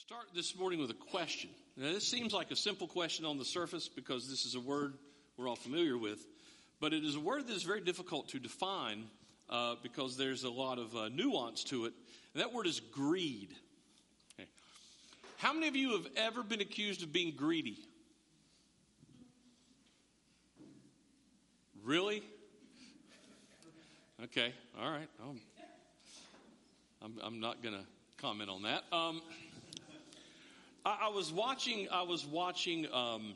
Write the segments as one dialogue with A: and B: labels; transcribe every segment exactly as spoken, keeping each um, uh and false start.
A: Start this morning with a question. Now, this seems like a simple question on the surface because this is a word we're all familiar with, but it is a word that is very difficult to define uh, because there's a lot of uh, nuance to it. And that word is greed. Okay. How many of you have ever been accused of being greedy? Really? Okay, all right. Um, I'm, I'm not going to comment on that. Um, I, I was watching. I was watching um,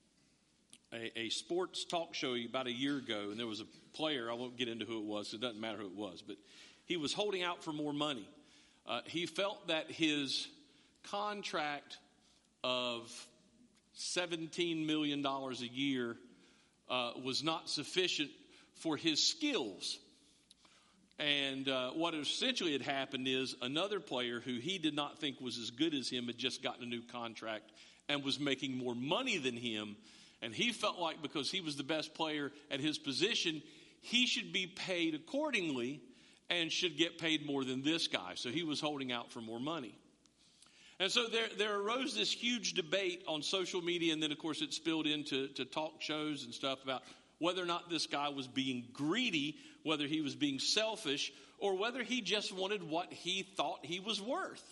A: a, a sports talk show about a year ago, and there was a player. I won't get into who it was. It doesn't matter who it was, but he was holding out for more money. Uh, he felt that his contract of seventeen million dollars a year uh, was not sufficient for his skills. And uh, what essentially had happened is another player who he did not think was as good as him had just gotten a new contract and was making more money than him. And he felt like because he was the best player at his position, he should be paid accordingly and should get paid more than this guy. So he was holding out for more money. And so there, there arose this huge debate on social media, and then, of course, it spilled into to talk shows and stuff about whether or not this guy was being greedy, whether he was being selfish, or whether he just wanted what he thought he was worth.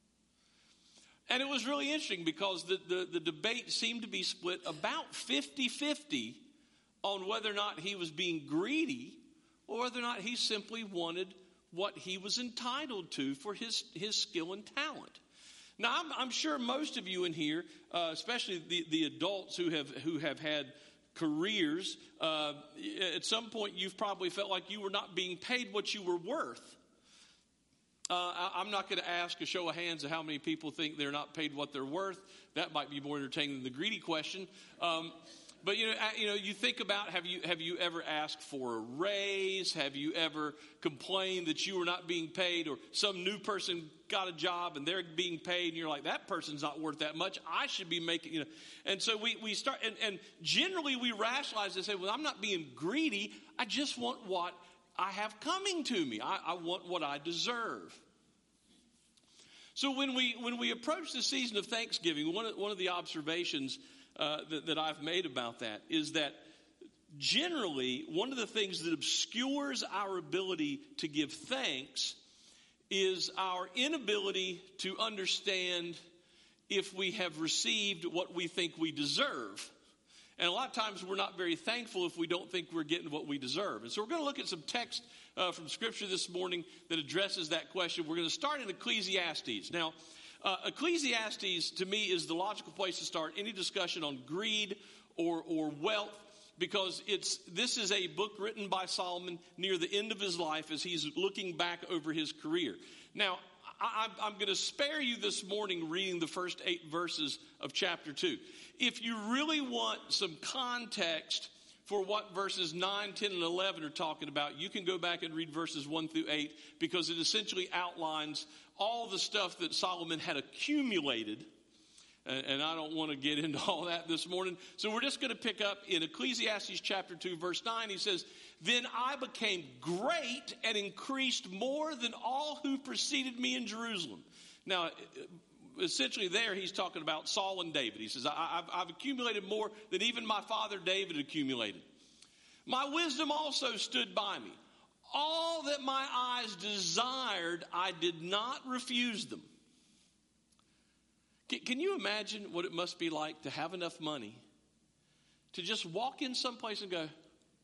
A: And it was really interesting because the, the, the debate seemed to be split about fifty-fifty on whether or not he was being greedy or whether or not he simply wanted what he was entitled to for his, his skill and talent. Now, I'm, I'm sure most of you in here, uh, especially the, the adults who have who have had careers, uh, at some point you've probably felt like you were not being paid what you were worth. Uh, I, I'm not going to ask a show of hands of how many people think they're not paid what they're worth. That might be more entertaining than the greedy question. Um, but you know, you know, you think about have you have you ever asked for a raise? Have you ever complained that you were not being paid, or some new person got a job and they're being paid, and you're like, that person's not worth that much. I should be making, you know. And so we we start, and, and generally we rationalize and say, well, I'm not being greedy. I just want what I have coming to me. I, I want what I deserve. So when we when we approach the season of Thanksgiving, one of, one of the observations uh, that, that I've made about that is that generally one of the things that obscures our ability to give thanks is our inability to understand if we have received what we think we deserve. And a lot of times we're not very thankful if we don't think we're getting what we deserve. And so we're going to look at some text uh, from Scripture this morning that addresses that question. We're going to start in Ecclesiastes. Now, uh, Ecclesiastes to me is the logical place to start any discussion on greed or, or wealth, because it's this is a book written by Solomon near the end of his life as he's looking back over his career. Now, I, I'm going to spare you this morning reading the first eight verses of chapter two. If you really want some context for what verses nine, ten, and eleven are talking about, you can go back and read verses one through eight, because it essentially outlines all the stuff that Solomon had accumulated. And I don't want to get into all that this morning. So we're just going to pick up in Ecclesiastes chapter two, verse nine. He says, "Then I became great and increased more than all who preceded me in Jerusalem." Now, essentially there he's talking about Saul and David. He says, I've, I've accumulated more than even my father David accumulated. "My wisdom also stood by me. All that my eyes desired, I did not refuse them." Can you imagine what it must be like to have enough money to just walk in someplace and go,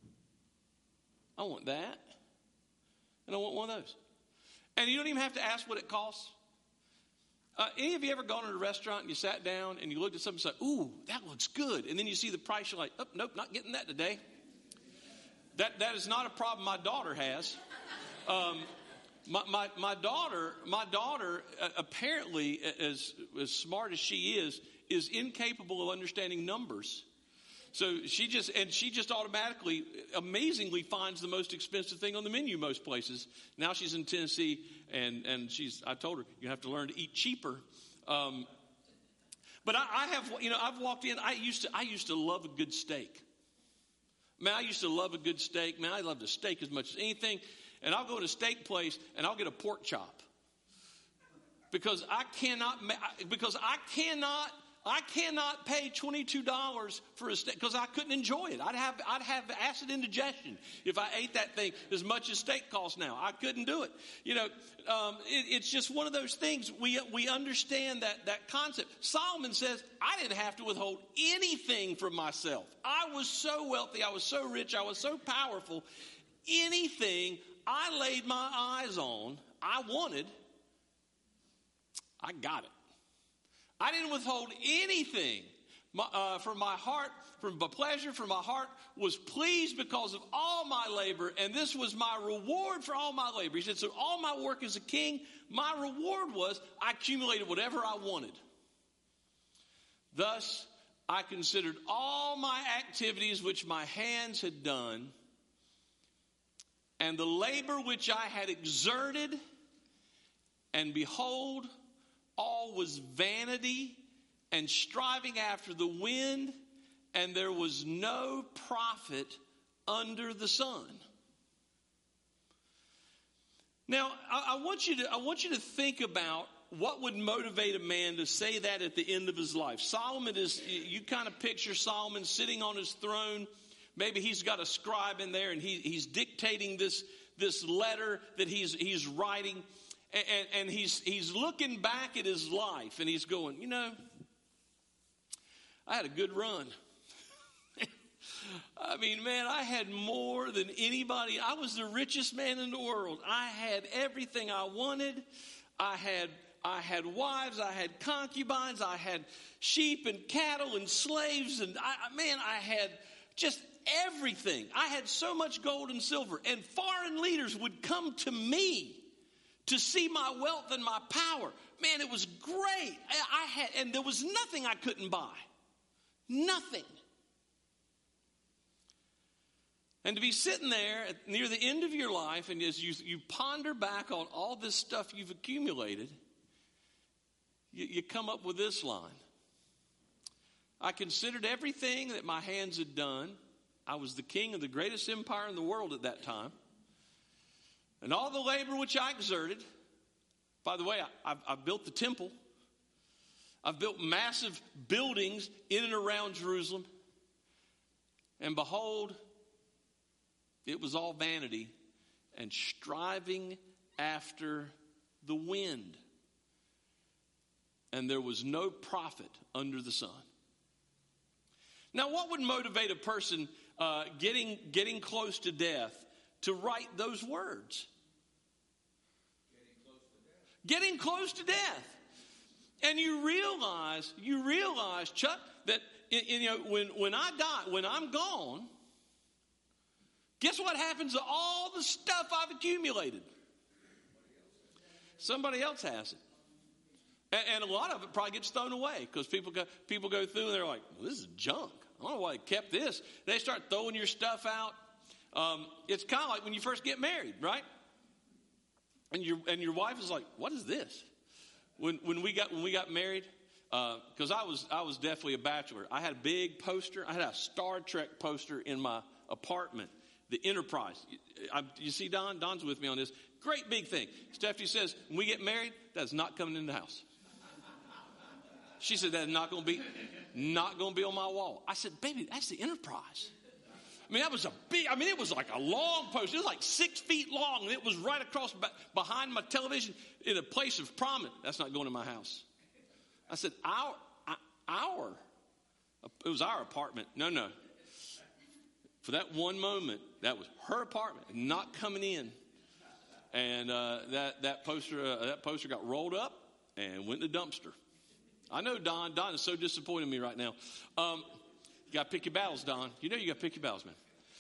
A: I want that, and I want one of those. And you don't even have to ask what it costs. Uh, any of you ever gone to a restaurant and you sat down and you looked at something and said, ooh, that looks good. And then you see the price, you're like, oh, nope, not getting that today. That That is not a problem my daughter has. Um My, my my daughter, my daughter, uh, apparently, as as smart as she is, is incapable of understanding numbers. So she just and she just automatically, amazingly, finds the most expensive thing on the menu most places. Now she's in Tennessee, and and she's. I told her you have to learn to eat cheaper. Um, but I, I have, you know, I've walked in. I used to I used to love a good steak. Man, I used to love a good steak. Man, I loved a steak as much as anything. And I'll go to a steak place and I'll get a pork chop. Because I cannot, because I cannot, I cannot pay twenty-two dollars for a steak because I couldn't enjoy it. I'd have, I'd have acid indigestion if I ate that thing as much as steak costs now. I couldn't do it. You know, um, it, it's just one of those things. We we understand that that concept. Solomon says, I didn't have to withhold anything from myself. I was so wealthy. I was so rich. I was so powerful. Anything I laid my eyes on, I wanted, I got it. I didn't withhold anything my, uh, from my heart, from my pleasure, from my heart was pleased because of all my labor, and this was my reward for all my labor. He said, so all my work as a king, my reward was I accumulated whatever I wanted. Thus, I considered all my activities which my hands had done, and the labor which I had exerted, and behold, all was vanity and striving after the wind, and there was no profit under the sun. Now, I, I want you to I want you to think about what would motivate a man to say that at the end of his life. Solomon is, you kind of picture Solomon sitting on his throne. Maybe he's got a scribe in there, and he, he's dictating this this letter that he's he's writing. And, and he's he's looking back at his life, and he's going, you know, I had a good run. I mean, man, I had more than anybody. I was the richest man in the world. I had everything I wanted. I had I had wives. I had concubines. I had sheep and cattle and slaves. And, I, man, I had just everything. I had so much gold and silver. And foreign leaders would come to me to see my wealth and my power. Man, it was great. I, I had, and there was nothing I couldn't buy. Nothing. And to be sitting there at, near the end of your life, and as you, you ponder back on all this stuff you've accumulated, you, you come up with this line. I considered everything that my hands had done. I was the king of the greatest empire in the world at that time. And all the labor which I exerted, by the way, I, I've, I've built the temple. I've built massive buildings in and around Jerusalem. And behold, it was all vanity and striving after the wind. And there was no profit under the sun. Now, what would motivate a person uh, getting, getting close to death to write those words? Getting close to death. Getting close to death. And you realize, you realize, Chuck, that you know when, when I die, when I'm gone, guess what happens to all the stuff I've accumulated? Somebody else has it. And, and a lot of it probably gets thrown away because people go, people go through and they're like, well, this is junk. I don't know why they kept this. They start throwing your stuff out. Um, it's kind of like when you first get married, right? And your and your wife is like, "What is this?" When when we got when we got married, because uh, I was I was definitely a bachelor. I had a big poster. I had a Star Trek poster in my apartment, the Enterprise. I, you see, Don Don's with me on this. Great big thing. Stephanie says, "When we get married, that's not coming in the house." She said, "That's not going to be not going to be on my wall." I said, "Baby, that's the Enterprise." I mean, that was a big, I mean, it was like a long poster. It was like six feet long. And it was right across b- behind my television in a place of prominence. That's not going in my house. I said, our, our, it was our apartment. No, no. For that one moment, that was her apartment, not coming in. And uh, that, that poster, uh, that poster got rolled up and went in the dumpster. I know Don. Don is so disappointed in me right now. Um, You got to pick your battles, Don. You know you got to pick your battles, man.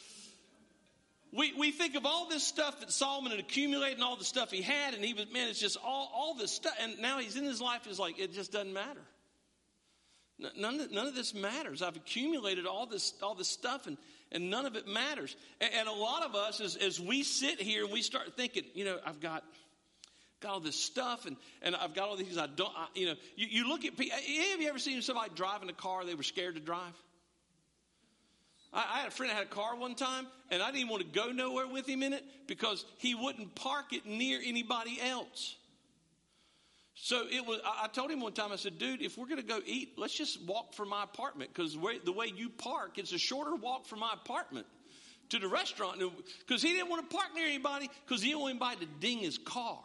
A: We we think of all this stuff that Solomon had accumulated and all the stuff he had, and he was, man, it's just all, all this stuff. And now he's in his life, is like, it just doesn't matter. None of, none of this matters. I've accumulated all this all this stuff, and, and none of it matters. And, and a lot of us, as, as we sit here and we start thinking, you know, I've got got all this stuff, and, and I've got all these things I don't, I, you know, you, you look at people. Have you ever seen somebody driving a car they were scared to drive? I, I had a friend that had a car one time, and I didn't even want to go nowhere with him in it because he wouldn't park it near anybody else. So it was. I told him one time, I said, dude, if we're going to go eat, let's just walk from my apartment, because the way you park, it's a shorter walk from my apartment to the restaurant. Because he didn't want to park near anybody, because he didn't want anybody to ding his car.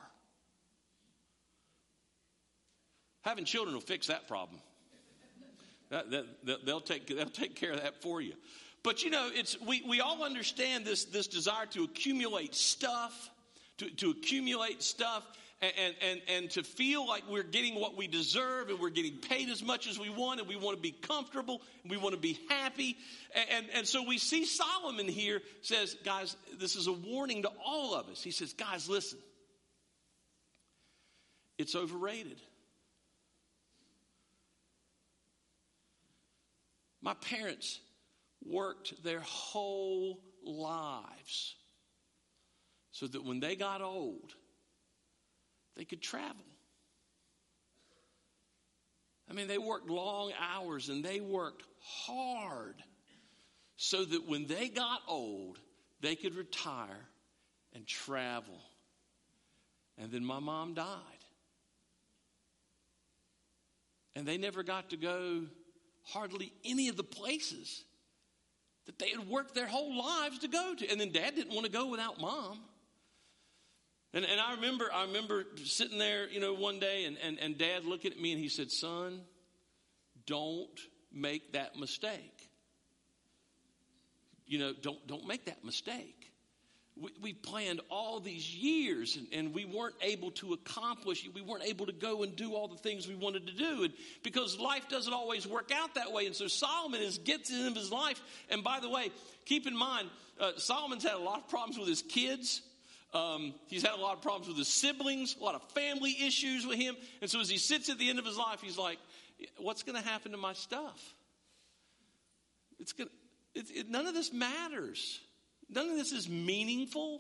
A: Having children will fix that problem. That, that, they'll take they'll take care of that for you. But you know, it's we, we all understand this this desire to accumulate stuff, to, to accumulate stuff. And, and, and to feel like we're getting what we deserve, and we're getting paid as much as we want, and we want to be comfortable, and we want to be happy. And, and, and so we see Solomon here says, guys, this is a warning to all of us. He says, guys, listen, it's overrated. My parents worked their whole lives so that when they got old, they could travel. I mean, they worked long hours and they worked hard so that when they got old, they could retire and travel. And then my mom died. And they never got to go hardly any of the places that they had worked their whole lives to go to. And then Dad didn't want to go without Mom. And, and I remember I remember sitting there, you know, one day, and, and, and Dad looking at me, and he said, son, don't make that mistake. You know, don't don't make that mistake. We, we planned all these years, and, and we weren't able to accomplish, we weren't able to go and do all the things we wanted to do. And because life doesn't always work out that way. And so Solomon is, gets into his life. And by the way, keep in mind, uh, Solomon's had a lot of problems with his kids. Um, he's had a lot of problems with his siblings, a lot of family issues with him. And so as he sits at the end of his life, he's like, what's going to happen to my stuff? It's going it, it, none of this matters. None of this is meaningful.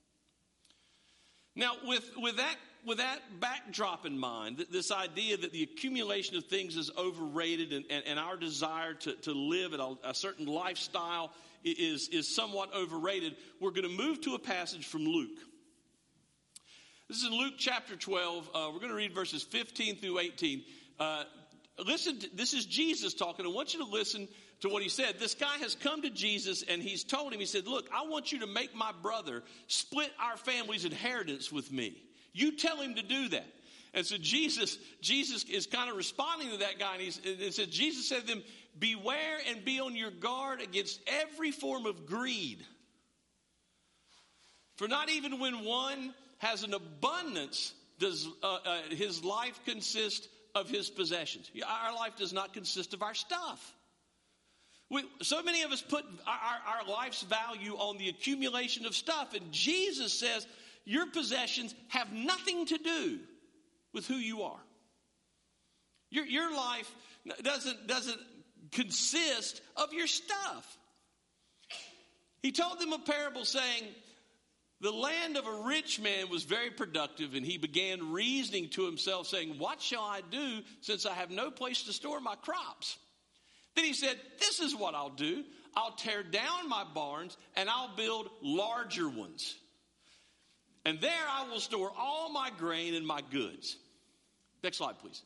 A: Now, with, with that with that backdrop in mind, this idea that the accumulation of things is overrated, and, and, and our desire to, to live at a, a certain lifestyle is, is somewhat overrated, we're going to move to a passage from Luke. This is in Luke chapter twelve. Uh, we're going to read verses fifteen through eighteen. Uh, listen, to, this is Jesus talking. I want you to listen to what he said. This guy has come to Jesus, and he's told him, he said, look, I want you to make my brother split our family's inheritance with me. You tell him to do that. And so Jesus, Jesus is kind of responding to that guy, and, he's, and it says, Jesus said to them, beware and be on your guard against every form of greed. For not even when one has an abundance does uh, uh, his life consist of his possessions. Our life does not consist of our stuff. We, so many of us put our, our, our life's value on the accumulation of stuff. And Jesus says your possessions have nothing to do with who you are. Your, your life doesn't, doesn't consist of your stuff. He told them a parable saying, the land of a rich man was very productive, and he began reasoning to himself, saying, what shall I do since I have no place to store my crops? Then he said, this is what I'll do. I'll tear down my barns, and I'll build larger ones. And there I will store all my grain and my goods. Next slide, please.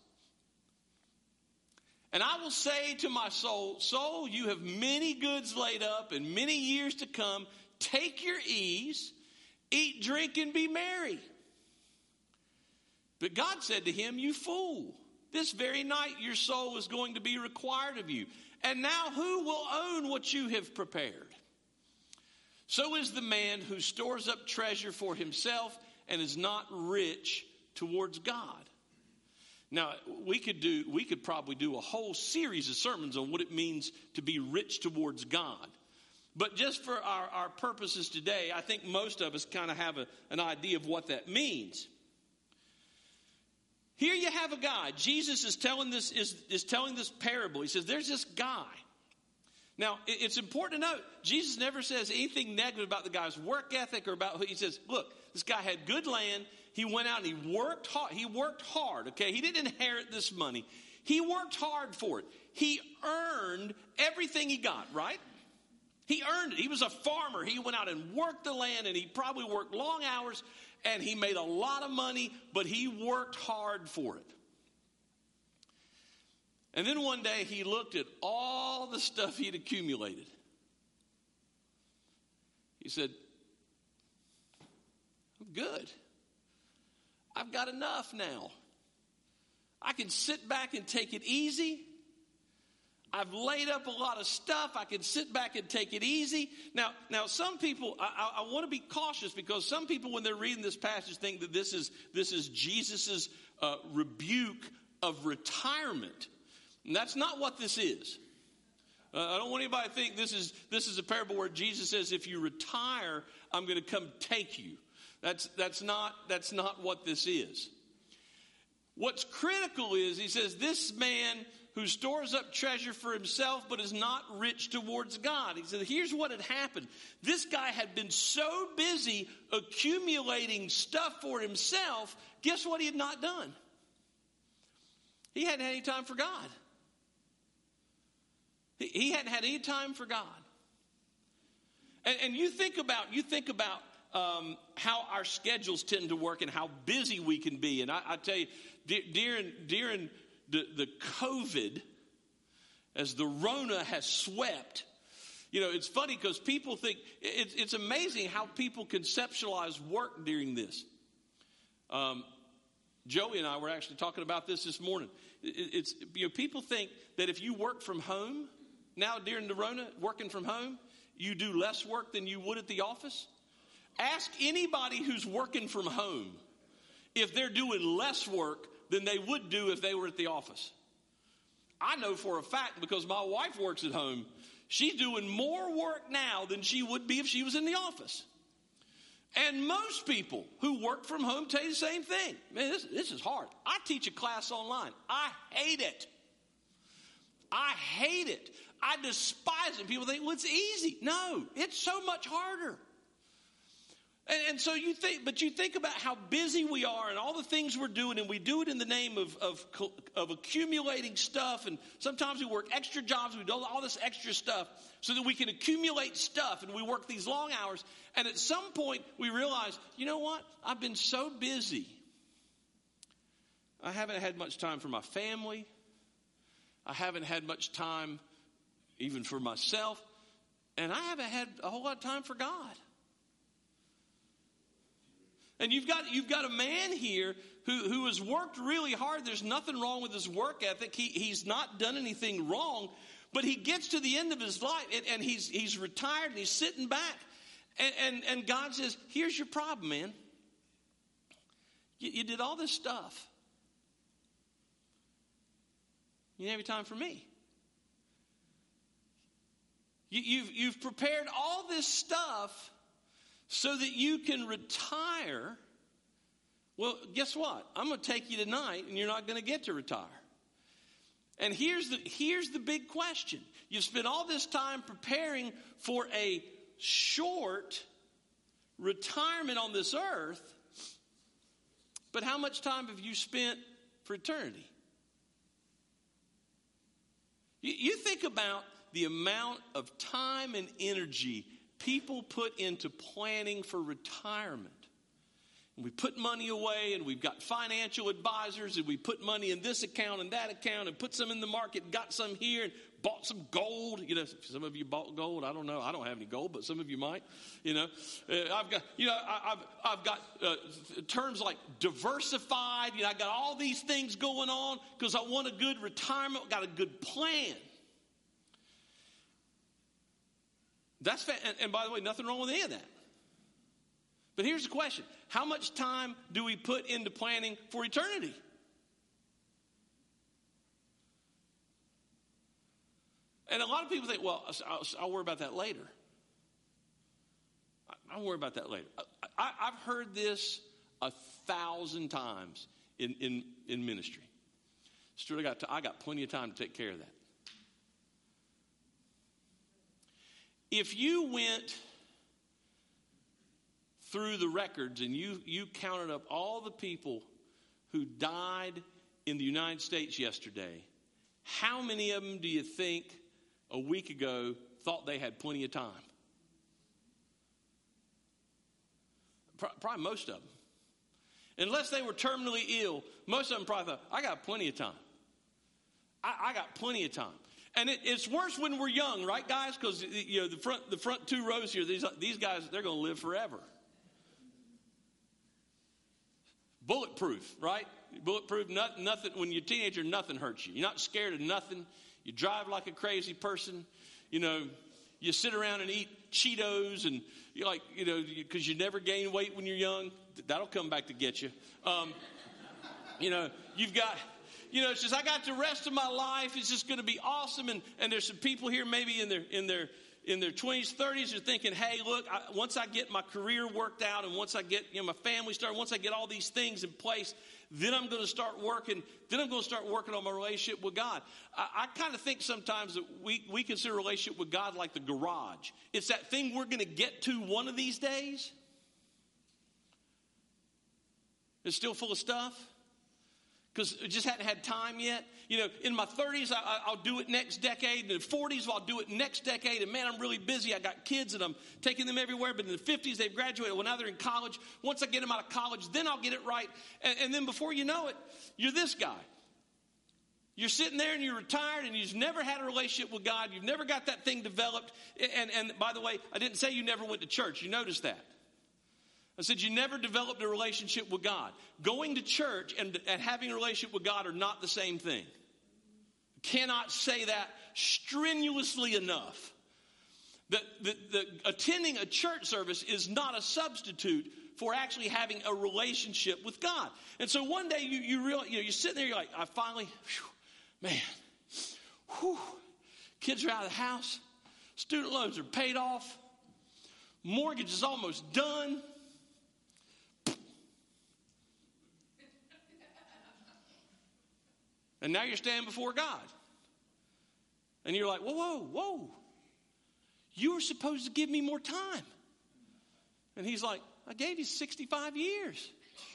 A: And I will say to my soul, soul, you have many goods laid up and many years to come. Take your ease, eat, drink, and be merry. But God said to him, you fool, this very night your soul is going to be required of you. And now who will own what you have prepared? So is the man who stores up treasure for himself and is not rich towards God. Now, we could do, we could probably do a whole series of sermons on what it means to be rich towards God. But just for our, our purposes today, I think most of us kind of have a, an idea of what that means. Here you have a guy. Jesus is telling this is, is telling this parable. He says, there's this guy. Now, it's important to note, Jesus never says anything negative about the guy's work ethic or about who. He says, look, this guy had good land. He went out and he worked hard. He worked hard, okay? He didn't inherit this money. He worked hard for it. He earned everything he got, right? He earned it. He was a farmer. He went out and worked the land, and he probably worked long hours. and he made a lot of money, but he worked hard for it. And then one day he looked at all the stuff he'd accumulated. He said, I'm good. I've got enough now. I can sit back and take it easy. I've laid up a lot of stuff. I can sit back and take it easy. Now, now some people, I, I, I want to be cautious, because some people, when they're reading this passage, think that this is this is Jesus's uh, rebuke of retirement. And that's not what this is. Uh, I don't want anybody to think this is this is a parable where Jesus says, if you retire, I'm going to come take you. That's that's not that's not what this is. What's critical is, he says, this man who stores up treasure for himself but is not rich towards God. He said, here's what had happened. This guy had been so busy accumulating stuff for himself, guess what he had not done? He hadn't had any time for God. He, he hadn't had any time for God. And, and you think about, you think about um, how our schedules tend to work and how busy we can be. And I, I tell you, during, during the, the COVID, as the Rona has swept, you know, it's funny because people think, it, it's amazing how people conceptualize work during this. Um, Joey and I were actually talking about this this morning. It, it's, you know, people think that if you work from home, now during the Rona, working from home, you do less work than you would at the office. Ask anybody who's working from home if they're doing less work than they would do if they were at the office. I know for a fact, because my wife works at home, she's doing more work now than she would be if she was in the office. And most people who work from home tell you the same thing. Man, this, this is hard. I teach a class online. I hate it. I hate it. I despise it. People think, well, it's easy. No, it's so much harder. And, and so you think, but you think about how busy we are and all the things we're doing, and we do it in the name of, of, of accumulating stuff. And sometimes we work extra jobs. We do all this extra stuff so that we can accumulate stuff, and we work these long hours. And at some point we realize, you know what? I've been so busy. I haven't had much time for my family. I haven't had much time even for myself. And I haven't had a whole lot of time for God. And you've got you've got a man here who, who has worked really hard. There's nothing wrong with his work ethic. He, he's not done anything wrong. But he gets to the end of his life, and, and he's he's retired, and he's sitting back. And, and, and God says, here's your problem, man. You, you did all this stuff. You didn't have any time for me. You, you've, you've prepared all this stuff so that you can retire. Well, guess what? I'm going to take you tonight, and you're not going to get to retire. And here's the here's the big question. You've spent all this time preparing for a short retirement on this earth, but how much time have you spent for eternity? You, you think about the amount of time and energy people put into planning for retirement. And we put money away, and we've got financial advisors, and we put money in this account and that account, and put some in the market, got some here, and bought some gold. You know, some of you bought gold. I don't know. I don't have any gold, but some of you might. You know, uh, I've got. You know, I, I've I've got uh, terms like diversified. You know, I got all these things going on because I want a good retirement. Got a good plan. That's fa- and, and by the way, nothing wrong with any of that. But here's the question. How much time do we put into planning for eternity? And a lot of people think, well, I'll, I'll worry about that later. I'll worry about that later. I, I've heard this a thousand times in, in, in ministry. Stuart, I got, to, I got plenty of time to take care of that. If you went through the records and you, you counted up all the people who died in the United States yesterday, how many of them do you think a week ago thought they had plenty of time? Probably most of them. Unless they were terminally ill, most of them probably thought, I got plenty of time. I, I got plenty of time. And it, it's worse when we're young, right, guys? Because, you know, the front the front two rows here, these, these guys, they're going to live forever. Bulletproof, right? Bulletproof, nothing, nothing. When you're a teenager, nothing hurts you. You're not scared of nothing. You drive like a crazy person. You know, you sit around and eat Cheetos, and you're like, you know, because you never gain weight when you're young. That'll come back to get you. Um, you know, you've got, you know, it's just, I got the rest of my life. It's just going to be awesome. And, and there's some people here maybe in their, in their, in their twenties, thirties are thinking, hey, look, I, once I get my career worked out and once I get, you know, my family started, once I get all these things in place, then I'm going to start working. Then I'm going to start working on my relationship with God. I, I kind of think sometimes that we, we consider a relationship with God like the garage. It's that thing we're going to get to one of these days. It's still full of stuff because I just hadn't had time yet. You know, in my thirties, I, I'll do it next decade. In the forties, I'll do it next decade. And man, I'm really busy. I got kids and I'm taking them everywhere. But in the fifties, they've graduated. Well, now they're in college. Once I get them out of college, then I'll get it right. And, and then before you know it, you're this guy. You're sitting there and you're retired and you've never had a relationship with God. You've never got that thing developed. And, and by the way, I didn't say you never went to church. You noticed that. I said you never developed a relationship with God. Going to church and, and having a relationship with God are not the same thing. Cannot say that strenuously enough. The, the, the attending a church service is not a substitute for actually having a relationship with God. And so one day you you realize, you know, you're sitting there, you're like, I finally, whew, man, whew, kids are out of the house, student loans are paid off, mortgage is almost done. And now you're standing before God. And you're like, whoa, whoa, whoa. You were supposed to give me more time. And he's like, I gave you sixty-five years.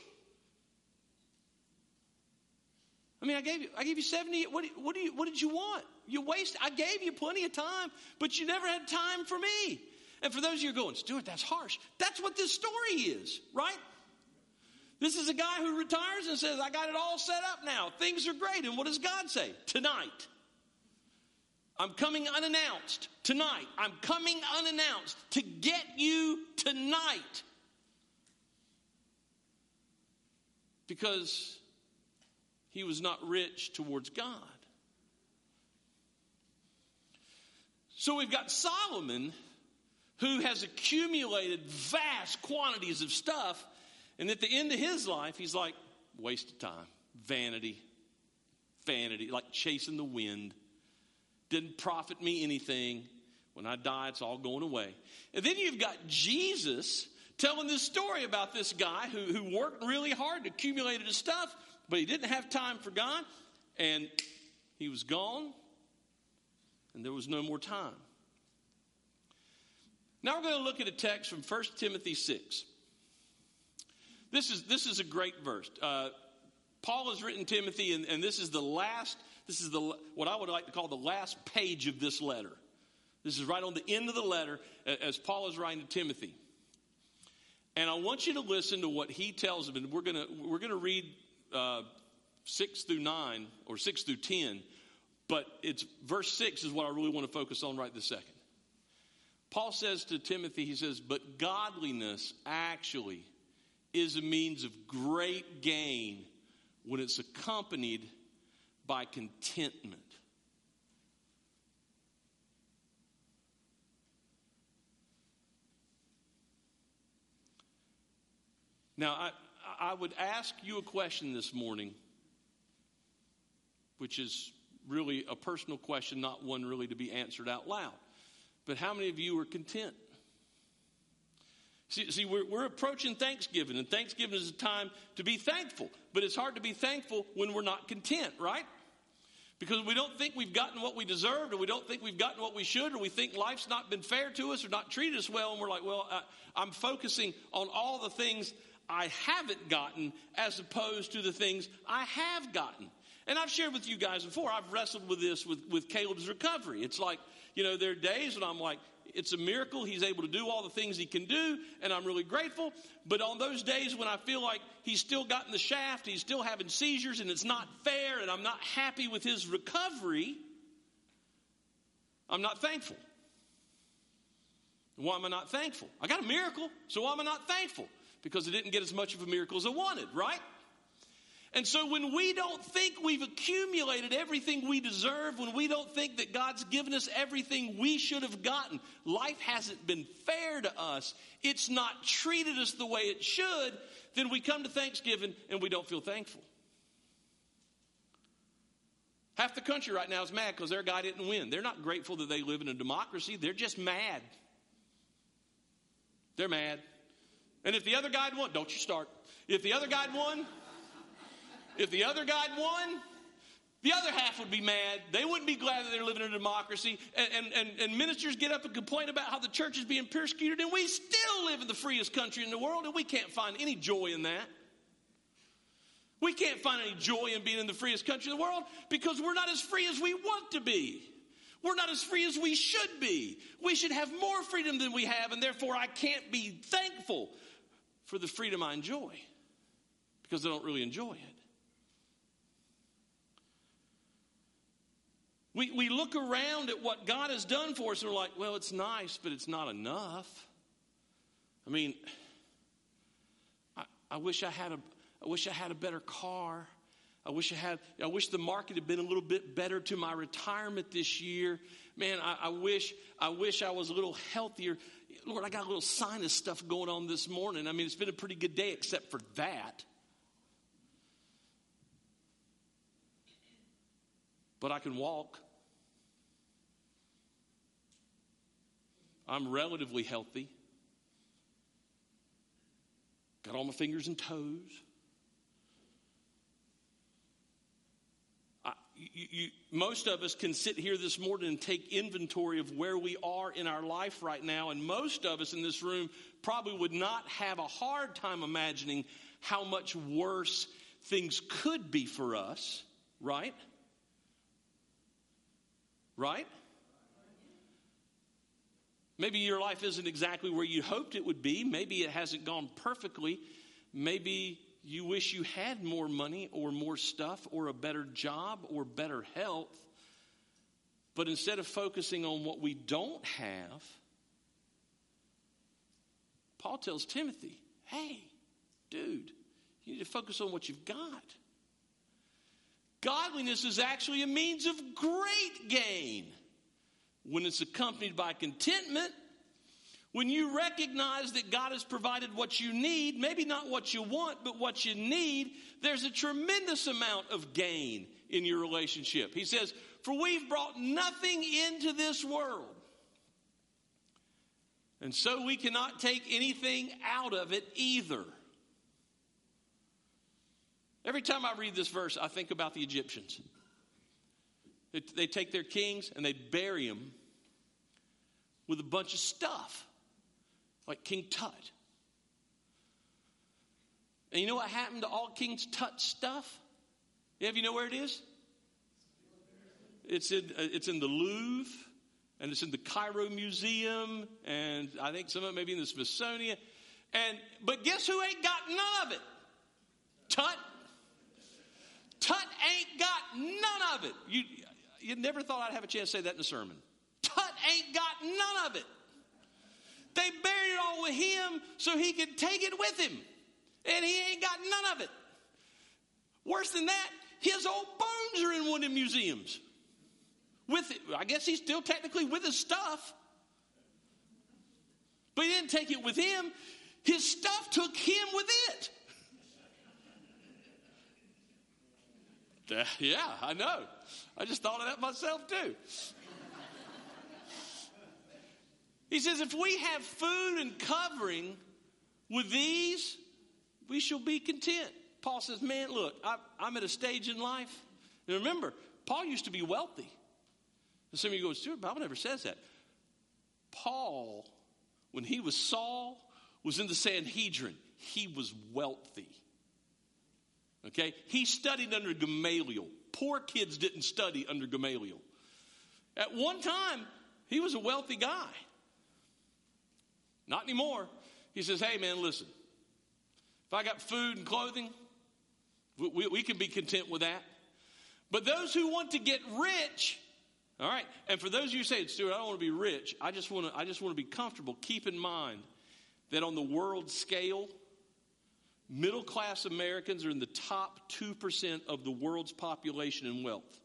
A: I mean, I gave you, I gave you seventy. What, what, do you, what did you want? You wasted. I gave you plenty of time, but you never had time for me. And for those of you who are going, Stuart, that's harsh. That's what this story is, right? This is a guy who retires and says, I got it all set up now. Things are great. And what does God say? Tonight. I'm coming unannounced. Tonight. I'm coming unannounced to get you tonight. Because he was not rich towards God. So we've got Solomon, who has accumulated vast quantities of stuff. And at the end of his life, he's like, waste of time, vanity, vanity, like chasing the wind. Didn't profit me anything. When I die, it's all going away. And then you've got Jesus telling this story about this guy who, who worked really hard, accumulated his stuff, but he didn't have time for God. And he was gone, and there was no more time. Now we're going to look at a text from First Timothy six. This is this is a great verse. Uh, Paul has written Timothy, and, and this is the last, this is the what I would like to call the last page of this letter. This is right on the end of the letter as Paul is writing to Timothy. And I want you to listen to what he tells them. And we're gonna we're gonna read uh, six through nine or six through ten, but it's verse six is what I really want to focus on right this second. Paul says to Timothy, he says, but godliness actually is a means of great gain when it's accompanied by contentment. Now, I, I would ask you a question this morning, which is really a personal question, not one really to be answered out loud. But how many of you are content? See, see we're, we're approaching Thanksgiving, and Thanksgiving is a time to be thankful. But it's hard to be thankful when we're not content, right? Because we don't think we've gotten what we deserved, or we don't think we've gotten what we should, or we think life's not been fair to us or not treated us well, and we're like, well, I, I'm focusing on all the things I haven't gotten as opposed to the things I have gotten. And I've shared with you guys before, I've wrestled with this with, with Caleb's recovery. It's like, you know, there are days when I'm like, It's a miracle he's able to do all the things he can do, and I'm really grateful. But on those days when I feel like he's still got in the shaft, he's still having seizures, and it's not fair, and I'm not happy with his recovery, I'm not thankful. Why am I not thankful? I got a miracle, so why am I not thankful? Because I didn't get as much of a miracle as I wanted, right? And so when we don't think we've accumulated everything we deserve, when we don't think that God's given us everything we should have gotten, life hasn't been fair to us, it's not treated us the way it should, then we come to Thanksgiving and we don't feel thankful. Half the country right now is mad because their guy didn't win. They're not grateful that they live in a democracy. They're just mad. They're mad. And if the other guy won, don't you start. If the other guy won, if the other guy won, the other half would be mad. They wouldn't be glad that they're living in a democracy. And, and, and, and ministers get up and complain about how the church is being persecuted, and we still live in the freest country in the world, and we can't find any joy in that. We can't find any joy in being in the freest country in the world because we're not as free as we want to be. We're not as free as we should be. We should have more freedom than we have, and therefore I can't be thankful for the freedom I enjoy because I don't really enjoy it. We, we look around at what God has done for us and we're like, well, it's nice, but it's not enough. I mean, I, I wish I had a, I wish I had a better car. I wish I had, I wish the market had been a little bit better to my retirement this year. Man, I, I wish, I wish I was a little healthier. Lord, I got a little sinus stuff going on this morning. I mean, it's been a pretty good day except for that. But I can walk. I'm relatively healthy. Got all my fingers and toes. You, you, most of us can sit here this morning and take inventory of where we are in our life right now. And most of us in this room probably would not have a hard time imagining how much worse things could be for us. Right? Right? Maybe your life isn't exactly where you hoped it would be. Maybe it hasn't gone perfectly. Maybe you wish you had more money or more stuff or a better job or better health. But instead of focusing on what we don't have, Paul tells Timothy, hey, dude, you need to focus on what you've got. Godliness is actually a means of great gain when it's accompanied by contentment. When you recognize that God has provided what you need, maybe not what you want, but what you need, there's a tremendous amount of gain in your relationship. He says, for we've brought nothing into this world, and so we cannot take anything out of it either. Every time I read this verse, I think about the Egyptians. They, they take their kings and they bury them with a bunch of stuff. Like King Tut. And you know what happened to all King Tut's stuff? Yeah, you know where it is? It's in, uh, it's in the Louvre, and it's in the Cairo Museum, and I think some of it may be in the Smithsonian. And but guess who ain't got none of it? Tut. Tut ain't got none of it. You, you never thought I'd have a chance to say that in a sermon. Tut ain't got none of it. They buried it all with him so he could take it with him. And he ain't got none of it. Worse than that, his old bones are in one of the museums. With it, I guess he's still technically with his stuff. But he didn't take it with him. His stuff took him with it. Uh, yeah, I know. I just thought of that myself too. He says, if we have food and covering with these, we shall be content. Paul says, man, look, I, I'm at a stage in life. And remember, Paul used to be wealthy. And some of you go, Stuart, the Bible never says that. Paul, when he was Saul, was in the Sanhedrin. He was wealthy. Okay? He studied under Gamaliel. Poor kids didn't study under Gamaliel. At one time, he was a wealthy guy. Not anymore. He says, hey, man, listen. If I got food and clothing, we, we, we can be content with that. But those who want to get rich, all right, and for those of you saying, Stuart, I don't want to be rich. I just want to, I just want to be comfortable. Keep in mind that on the world scale, middle-class Americans are in the top two percent of the world's population and wealth.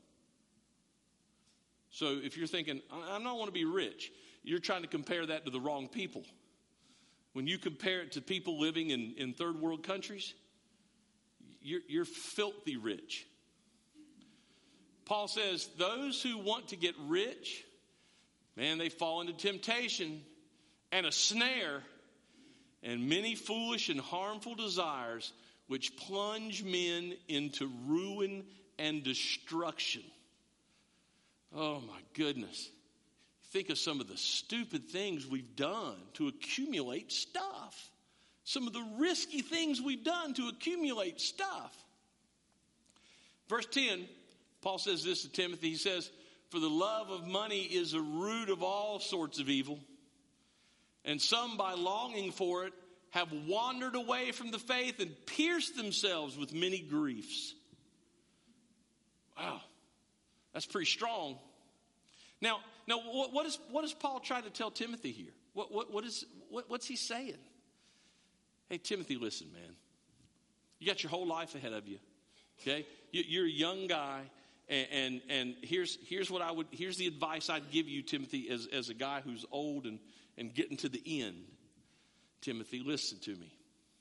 A: So if you're thinking, I don't want to be rich, you're trying to compare that to the wrong people. When you compare it to people living in, in third world countries, you're, you're filthy rich. Paul says, those who want to get rich, man, they fall into temptation and a snare and many foolish and harmful desires which plunge men into ruin and destruction. Oh, my goodness. Think of some of the stupid things we've done to accumulate stuff. Some of the risky things we've done to accumulate stuff. Verse ten, Paul says this to Timothy. He says, for the love of money is a root of all sorts of evil. And some, by longing for it, have wandered away from the faith and pierced themselves with many griefs. Wow, that's pretty strong. Now, now, what, what is what is Paul trying to tell Timothy here? What what what is what, what's he saying? Hey, Timothy, listen, man. You got your whole life ahead of you. Okay, you, you're a young guy, and, and and here's here's what I would here's the advice I'd give you, Timothy, as as a guy who's old and and getting to the end. Timothy, listen to me.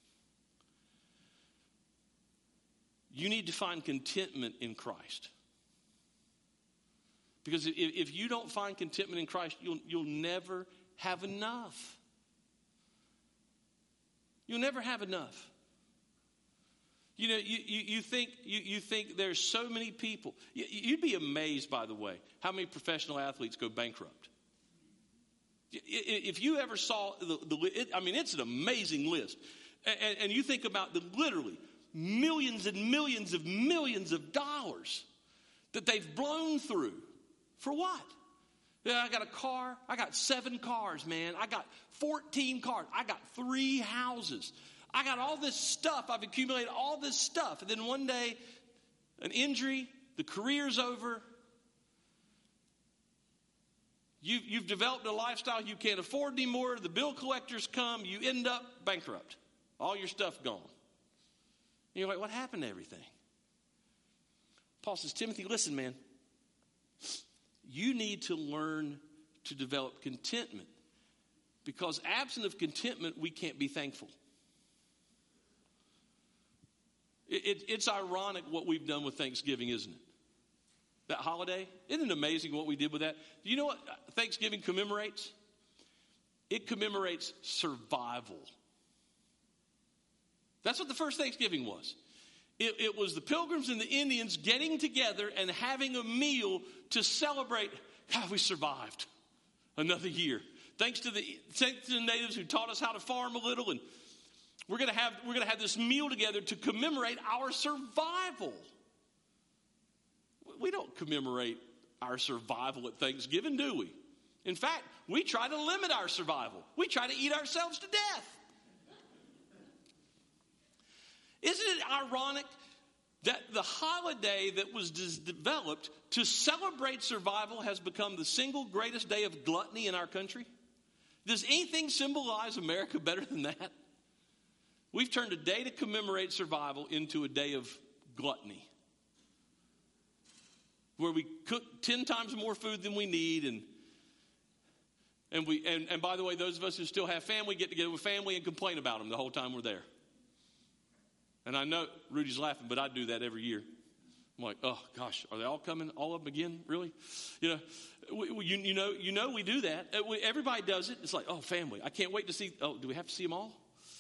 A: You need to find contentment in Christ. Because if, if you don't find contentment in Christ, you'll, you'll never have enough. You'll never have enough. You know, you, you, you think you, you think there's so many people. You, you'd be amazed, by the way, how many professional athletes go bankrupt. If you ever saw the, the it, I mean, it's an amazing list. And, and you think about the literally millions and millions of millions of dollars that they've blown through. For what? Yeah, I got a car. I got seven cars, man. I got fourteen cars. I got three houses. I got all this stuff. I've accumulated all this stuff. And then one day, an injury, the career's over. You've, you've developed a lifestyle you can't afford anymore. The bill collectors come. You end up bankrupt. All your stuff gone. And you're like, what happened to everything? Paul says, Timothy, listen, man. You need to learn to develop contentment. Because absent of contentment, we can't be thankful. It, it, it's ironic what we've done with Thanksgiving, isn't it? That holiday. Isn't it amazing what we did with that? Do you know what Thanksgiving commemorates? It commemorates survival. That's what the first Thanksgiving was. It, it was the Pilgrims and the Indians getting together and having a meal to celebrate how we survived another year. Thanks to the thanks to the natives who taught us how to farm a little, and we're gonna have we're gonna have this meal together to commemorate our survival. We don't commemorate our survival at Thanksgiving, do we? In fact, we try to limit our survival. We try to eat ourselves to death. Isn't it ironic that the holiday that was developed to celebrate survival has become the single greatest day of gluttony in our country? Does anything symbolize America better than that? We've turned a day to commemorate survival into a day of gluttony, where we cook ten times more food than we need, and and we and, and by the way, those of us who still have family get together with family and complain about them the whole time we're there. And I know Rudy's laughing, but I do that every year. I'm like, oh gosh, are they all coming? All of them again? Really? You know, we, we, you, you know, you know, we do that. We, everybody does it. It's like, oh, family. I can't wait to see. Oh, do we have to see them all?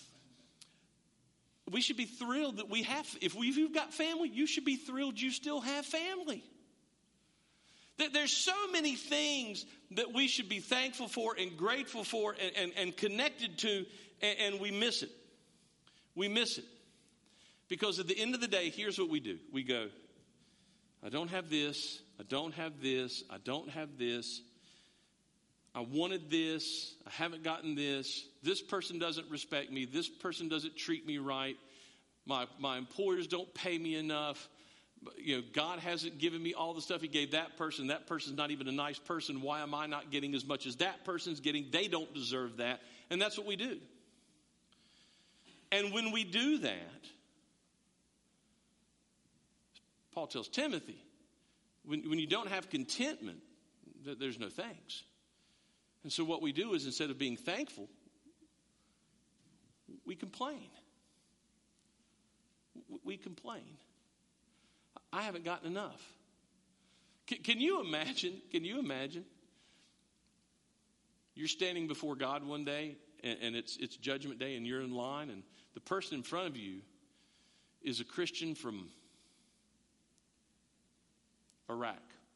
A: We should be thrilled that we have. If we've you've got family, you should be thrilled you still have family. There's so many things that we should be thankful for and grateful for and, and, and connected to, and, and we miss it. We miss it. Because at the end of the day, here's what we do. We go, I don't have this, I don't have this, I don't have this. I wanted this. I haven't gotten this. This person doesn't respect me. This person doesn't treat me right. My my employers don't pay me enough. You know, God hasn't given me all the stuff he gave that person. That person's not even a nice person. Why am I not getting as much as that person's getting? They don't deserve that. And that's what we do. And when we do that, Paul tells Timothy, when, when you don't have contentment, there's no thanks. And so what we do is, instead of being thankful, we complain. We complain. I haven't gotten enough. Can, can you imagine? Can you imagine? You're standing before God one day, and, and it's it's Judgment Day, and you're in line, and the person in front of you is a Christian from Iraq.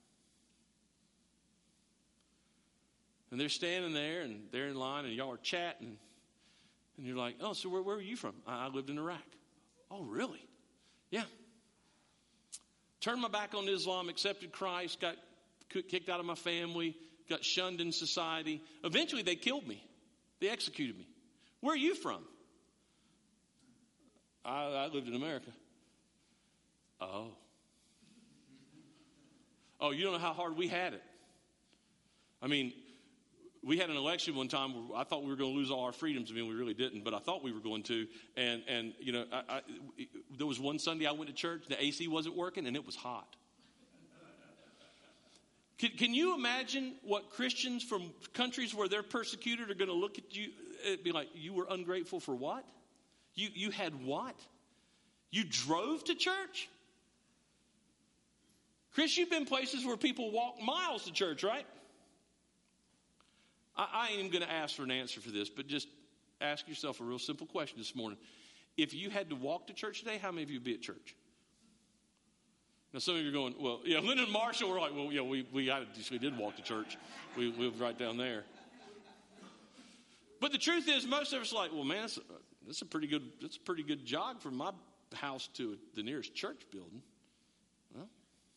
A: And they're standing there, and they're in line, and y'all are chatting. And you're like, oh, so where, where are you from? I, I lived in Iraq. Oh, really? Yeah. Turned my back on Islam, accepted Christ, got kicked out of my family, got shunned in society. Eventually, they killed me. They executed me. Where are you from? I, I lived in America. Oh. Oh, you don't know how hard we had it. I mean, we had an election one time where I thought we were going to lose all our freedoms. I mean, we really didn't, but I thought we were going to. And, and you know, I, I, there was one Sunday I went to church, the A C wasn't working, and it was hot. Can, can you imagine what Christians from countries where they're persecuted are going to look at you and be like, you were ungrateful for what? You, you had what? You drove to church? Chris, you've been places where people walk miles to church, right? I, I ain't going to ask for an answer for this, but just ask yourself a real simple question this morning. If you had to walk to church today, how many of you would be at church? Now, some of you are going, well, yeah, Linda and Marshall were like, well, yeah, we we, we did walk to church. We lived right down there. But the truth is, most of us are like, well, man, that's a, that's a pretty good that's a pretty good jog from my house to the nearest church building. Well,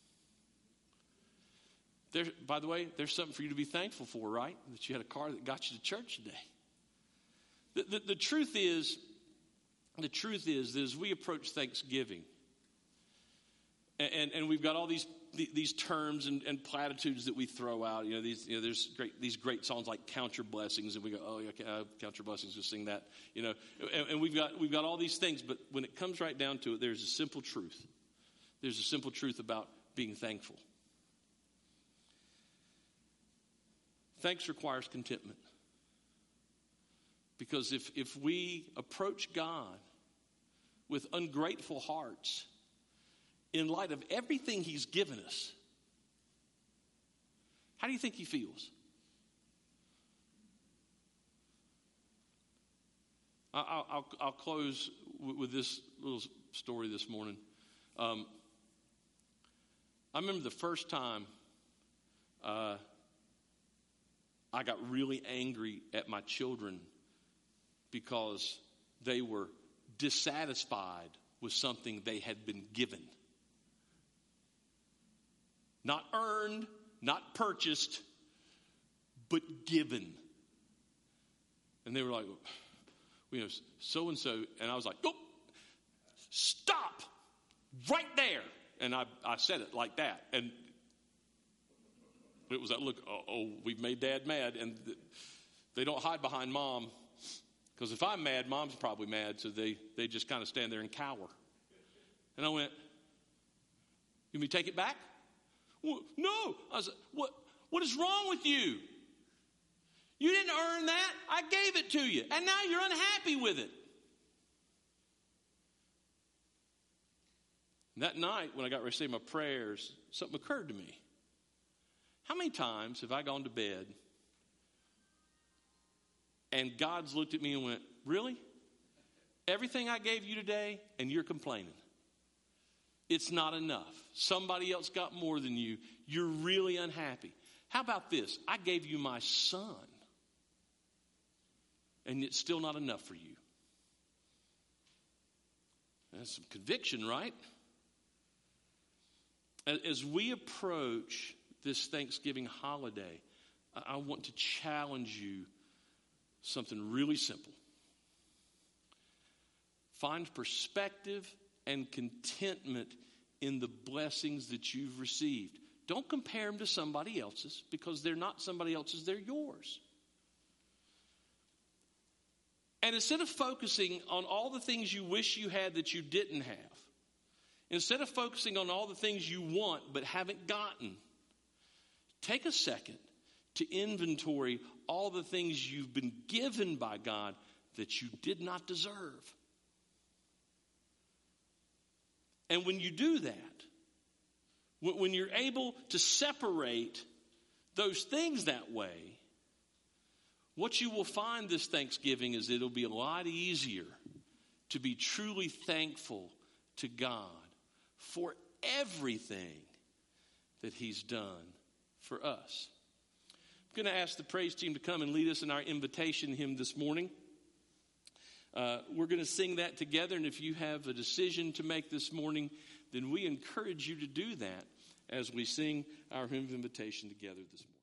A: there, by the way, there's something for you to be thankful for, right? That you had a car that got you to church today. The, the, the truth is, the truth is that as we approach Thanksgiving, and, and, and we've got all these these terms and, and platitudes that we throw out. You know, these you know, there's great these great songs like "Count Your Blessings," and we go, "Oh, yeah, uh, count your blessings." Just sing that. You know, and, and we've got we've got all these things, but when it comes right down to it, there's a simple truth. There's a simple truth about being thankful. Thanks requires contentment. Because if, if we approach God with ungrateful hearts, in light of everything he's given us, how do you think he feels? I'll, I'll, I'll close with this little story this morning. Um, I remember the first time uh, I got really angry at my children because they were dissatisfied with something they had been given. Not earned, not purchased, but given. And they were like, you know, so-and-so. And I was like, oh, stop right there. And I, I said it like that. And it was that look, oh, oh, we've made Dad mad. And th- they don't hide behind Mom. Because if I'm mad, Mom's probably mad. So they, they just kind of stand there and cower. And I went, you want me to take it back? Well, no. I was like, what, what is wrong with you? You didn't earn that. I gave it to you. And now you're unhappy with it. And that night, when I got ready to say my prayers, something occurred to me. How many times have I gone to bed and God's looked at me and went, really? Everything I gave you today and you're complaining. It's not enough. Somebody else got more than you. You're really unhappy. How about this? I gave you my son and it's still not enough for you. That's some conviction, right? As we approach this Thanksgiving holiday, I want to challenge you something really simple. Find perspective and contentment in the blessings that you've received. Don't compare them to somebody else's, because they're not somebody else's, they're yours. And instead of focusing on all the things you wish you had that you didn't have, instead of focusing on all the things you want but haven't gotten, take a second to inventory all the things you've been given by God that you did not deserve. And when you do that, when you're able to separate those things that way, what you will find this Thanksgiving is it'll be a lot easier to be truly thankful to God for everything that He's done for us. I'm going to ask the praise team to come and lead us in our invitation hymn this morning. Uh, we're going to sing that together, and if you have a decision to make this morning, then we encourage you to do that as we sing our hymn of invitation together this morning.